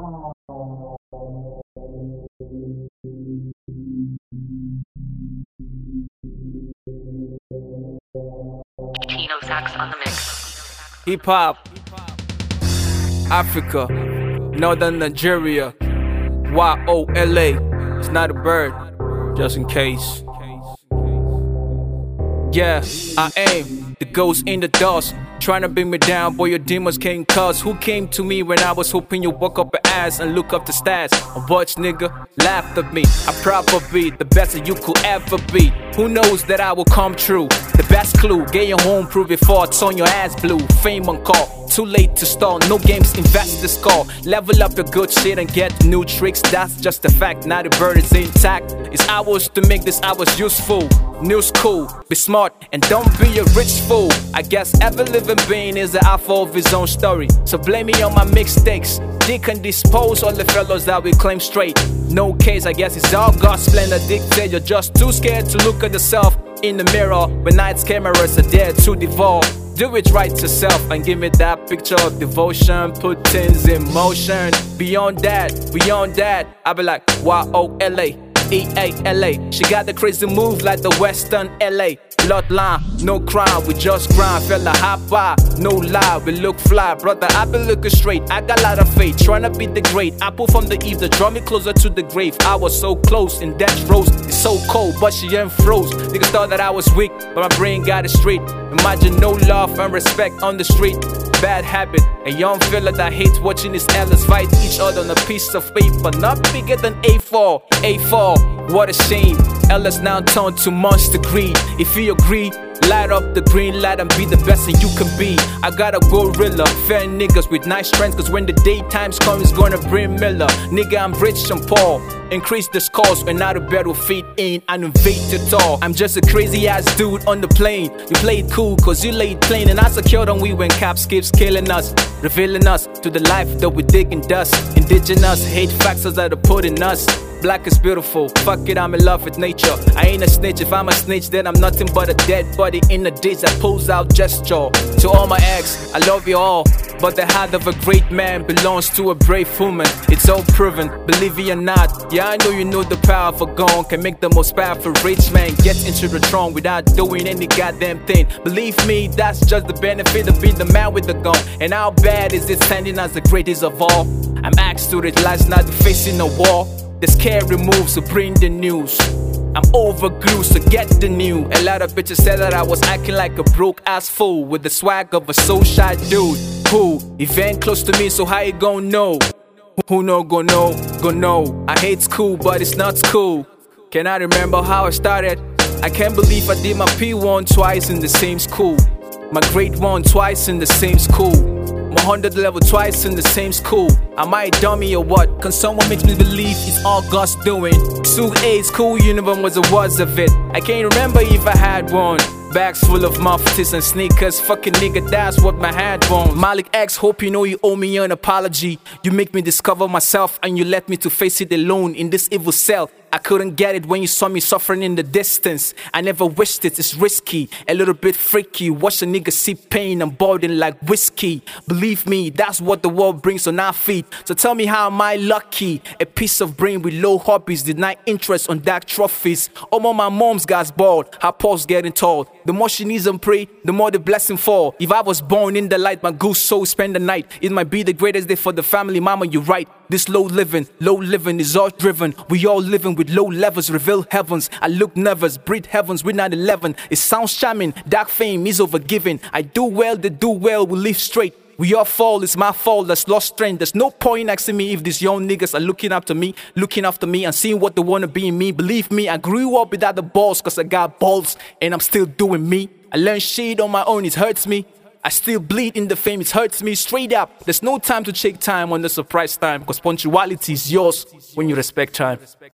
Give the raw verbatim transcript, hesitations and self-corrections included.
Tino Sax on the mix. Hip hop, Africa, Northern Nigeria, Y O L A. It's not a bird, just in case. Yeah, I am the ghost in the dust, trying to bring me down, boy, your demons can't cause. Who came to me when I was hoping you woke up your ass and look up the stats? A watch nigga laughed at me. I probably the best that you could ever be. Who knows that I will come true? The best clue, get your home, prove it thoughts on your ass blue. Fame on call, too late to stall. No games, invest the score. Level up your good shit and get new tricks. That's just a fact, now the bird is intact. It's ours to make this hours useful. New school, be smart and don't be a rich fool. I guess every living being is the author of his own story. So blame me on my mistakes. They can dispose all the fellows that we claim straight. No case, I guess it's all God's splendor dictate. You're just too scared to look at yourself in the mirror when night's cameras are there to devour. Do it right yourself and give me that picture of devotion. Put things in motion. Beyond that, beyond that, I be like Y O L A, E A L A. She got the crazy move like the Western L A. Bloodline, no crime, we just grind. Fella hop by, no lie, we look fly. Brother, I been looking straight, I got a lot of faith, trying to be the great. I pull from the eve, the draw me closer to the grave. I was so close in death rows, it's so cold, but she ain't froze. Niggas thought that I was weak, but my brain got it straight. Imagine no love and respect on the street. Bad habit, a young fella that hates watching his elders fight each other on a piece of paper. Not bigger than A four, A four, what a shame. Elders now turned to monster greed. If you agree, light up the green light and be the best that you can be. I got a gorilla, fair niggas with nice strength, cause when the daytimes come, it's gonna bring Miller. Nigga, I'm rich and poor. Increase the scores when now the battlefield in and invade it all. I'm just a crazy ass dude on the plane. You played cool cause you laid plain, and I secured on we when cops keeps killing us, revealing us to the life that we dig in dust. Indigenous hate factors that are put in us. Black is beautiful, fuck it, I'm in love with nature. I ain't a snitch, if I'm a snitch then I'm nothing but a dead body in the ditch that pulls out gesture. To all my ex, I love you all, but the heart of a great man belongs to a brave woman. It's all proven, believe it or not. Yeah, I know you know the power of a gun can make the most powerful rich man get into the throne without doing any goddamn thing. Believe me, that's just the benefit of being the man with the gun. And how bad is it standing as the greatest of all? I'm asked to it last night facing a wall. The scary moves to bring the news. I'm overglued, so get the new. A lot of bitches said that I was acting like a broke ass fool with the swag of a so shy dude. Who? Event close to me, so how you gon' know? Who know, gon' know, gon' know. I hate school, but it's not school. Can I remember how I started? I can't believe I did my P one twice in the same school. My grade one twice in the same school. My hundred level twice in the same school. Am I a dummy or what? Can someone make me believe it's all God's doing? Two A's, cool uniform was the words of it. I can't remember if I had one. Bags full of muffins and sneakers. Fucking nigga, that's what my head wants. Malik X, hope you know you owe me an apology. You make me discover myself and you let me to face it alone in this evil cell. I couldn't get it when you saw me suffering in the distance. I never wished it, it's risky, a little bit freaky. Watch a nigga see pain and boiling like whiskey. Believe me, that's what the world brings on our feet. So tell me, how am I lucky? A piece of brain with low hobbies, deny interest on dark trophies. Oh, my mom's got bored, her pulse getting tall. The more she needs and pray, the more the blessing fall. If I was born in the light, my goose soul spend the night. It might be the greatest day for the family, mama, you're right. This low living, low living is all driven. We all living with low levels, reveal heavens. I look nervous, breathe heavens with nine eleven. It sounds charming, dark fame is overgiving. I do well, they do well, we live straight. We all fall, it's my fault, that's lost strength. There's no point asking me if these young niggas are looking up to me, looking after me and seeing what they wanna be in me. Believe me, I grew up without the balls cause I got balls and I'm still doing me. I learned shit on my own, it hurts me. I still bleed in the fame, it hurts me straight up. There's no time to check time on the surprise time, cause punctuality is yours when you respect time.